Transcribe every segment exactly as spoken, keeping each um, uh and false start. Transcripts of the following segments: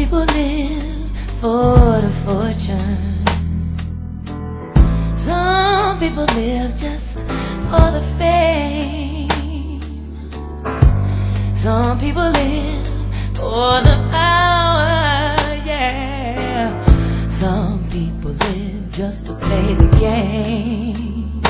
people live for the fortune. Some people live just for the fame. Some people live for the power, yeah. Some people live just to play the game.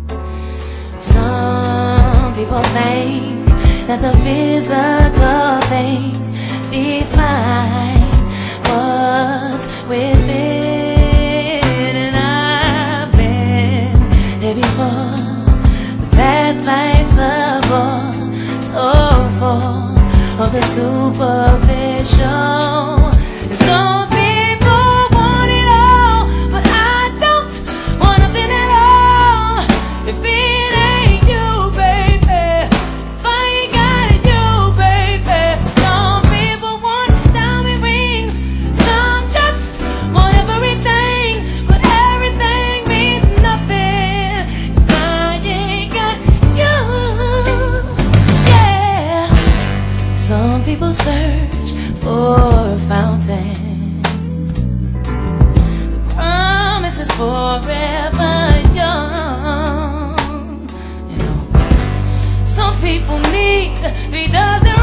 Some people think that the physical things define what's within. And I've been there before, but that life's a bore, so full of the superficial. And some people want it all, but I don't want nothing at all. If it ain't you, baby, if I ain't got you, baby. Some people want diamond rings, some just want everything, but everything means nothing if I ain't got you. Yeah. Some people search for a fountain. The promise is forever young. You know, some people need three dozen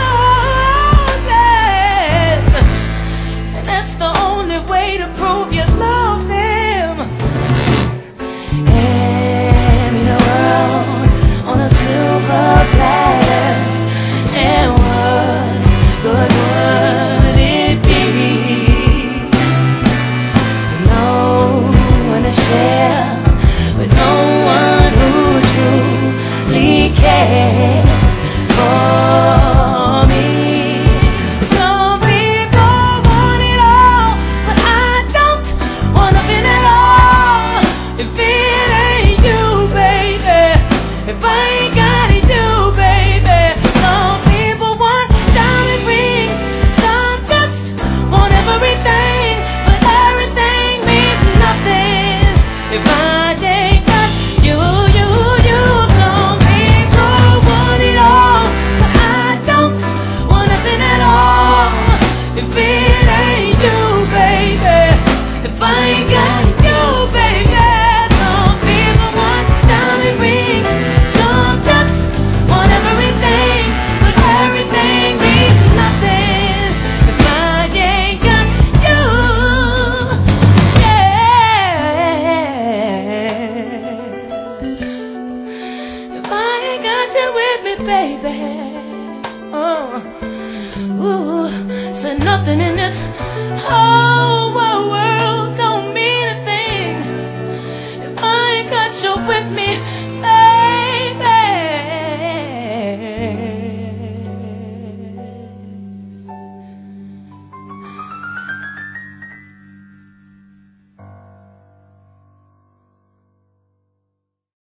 roses, and that's the only way to prove you love them. And in a world on a silver platter, and what good would it be? With no one to share, with no one who truly cares for me. Some people want it all, but I don't want nothing at all. If it ain't you, baby, if I ain't got it, you, baby. Some people want diamond rings, some just want everything, but everything means nothing if I ain't got you, you, you. Some people want it all, but I don't want nothing at all. If it ain't you, baby, if I ain't got you, baby. Some people want diamond rings, some just want everything, but everything means nothing if I ain't got you. Yeah. If I ain't got you with me, baby. Oh, ooh, said nothing in this whole